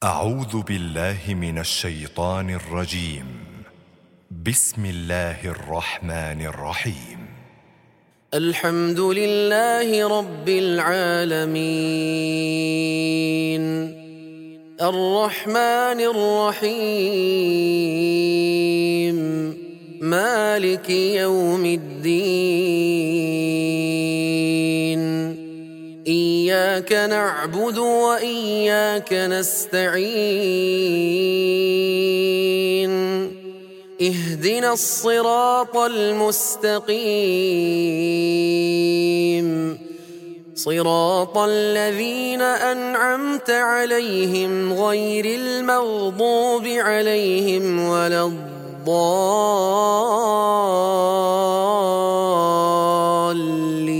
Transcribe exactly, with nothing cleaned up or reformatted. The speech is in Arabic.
أعوذ بالله من الشيطان الرجيم. بسم الله الرحمن الرحيم. الحمد لله رب العالمين الرحمن الرحيم مالك يوم الدين إياك نعبد وإياك نستعين اهدنا الصراط المستقيم صراط الذين أنعمت عليهم غير المغضوب عليهم ولا الضالين.